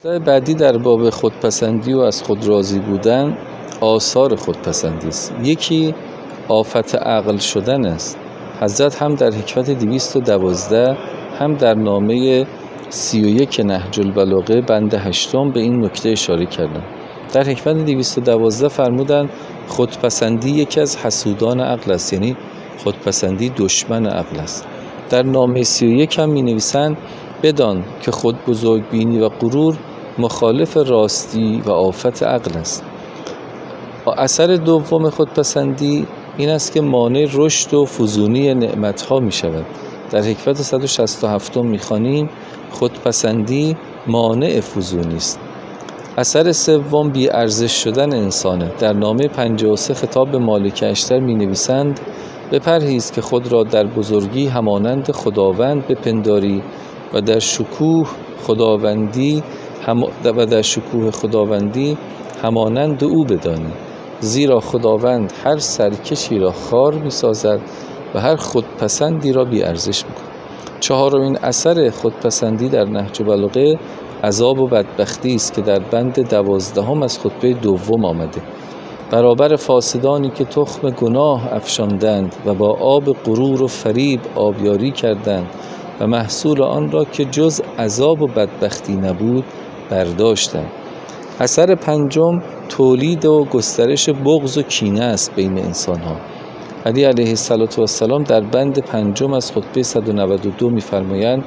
بعدی در باب خودپسندی و از خود راضی بودن آثار خودپسندی است. یکی آفت عقل شدن است. حضرت هم در حکمت 212 هم در نامه 31 نهج البلاغه بند 8 به این نکته اشاره کردند. در حکمت 212 فرمودند خودپسندی یکی از حسودان عقل است، یعنی خودپسندی دشمن عقل است. در نامه 31 هم می نویسند بدان که خود بزرگبینی و غرور مخالف راستی و آفت عقل است. اثر دوم خودپسندی این است که مانع رشد و فزونی نعمتها می شود. در حکمت 167 می خوانیم خودپسندی مانع فزونی است. اثر سوم بی ارزش شدن انسانه. در نامه 53 خطاب به مالک اشتر می نویسند بپرهیز که خود را در بزرگی همانند خداوند بپنداری و در شکوه خداوندی همانند او بدانی، زیرا خداوند هر سرکشی را خوار می سازد و هر خودپسندی را بی ارزش می کند. چهارمین اثر خودپسندی در نهج بلاغه عذاب و بدبختی است که در بند 12 از خطبه دوم آمده. برابر فاسدانی که تخم گناه افشاندند و با آب غرور و فریب آبیاری کردند و محصول آن را که جز عذاب و بدبختی نبود برداشتند. اثر پنجم تولید و گسترش بغض و کینه است بین انسان‌ها. علی علیه السلام در بند 5 از خطبه 192 می‌فرمایند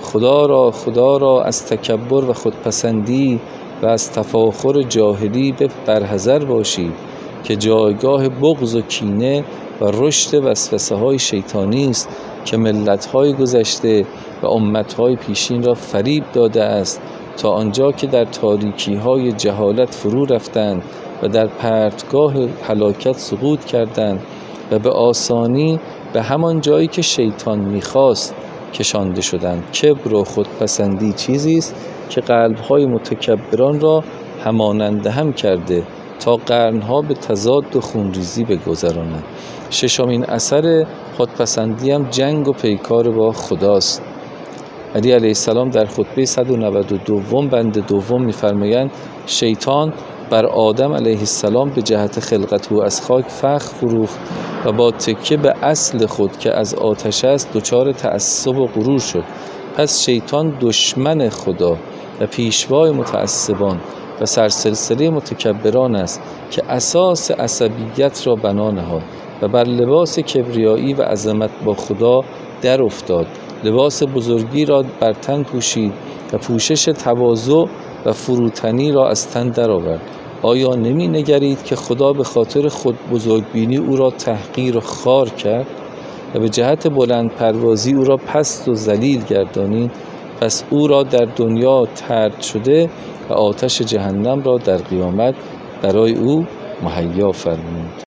خدا را از تکبر و خودپسندی و از تفاخر جاهلی برحذر باشید که جایگاه بغض و کینه و رشد وسوسه‌های شیطانی است که ملت‌های گذشته و امت‌های پیشین را فریب داده است تا آنجا که در تاریکی‌های جهالت فرو رفتند و در پرتگاه هلاکت سقوط کردند و به آسانی به همان جایی که شیطان می‌خواست کشانده شدند. کبر و خودپسندی چیزی است که قلب‌های متکبران را همانند هم کرده تا قرنها به تضاد و خونریزی بگذراند. ششمین اثر خودپسندی هم جنگ و پیکار با خداست. علی علیه السلام در خطبه 192 بند 2 می‌فرمایند شیطان بر آدم علیه السلام به جهت خلقت او از خاک فخر فروخت و با تکیه به اصل خود که از آتش است دچار تعصب و غرور شد. پس شیطان دشمن خدا و پیشوای متعصبان و سرسلسله متکبران است که اساس عصبیت را بنا نهاد و بر لباس کبریایی و عظمت با خدا در افتاد. لباس بزرگی را بر تن پوشید و پوشش تواضع و فروتنی را از تن درآورد. آیا نمی نگرید که خدا به خاطر خود بزرگبینی او را تحقیر و خوار کرد و به جهت بلند پروازی او را پست و ذلیل گردانید؟ پس او را در دنیا طرد شده و آتش جهنم را در قیامت برای او مهیا فرمود.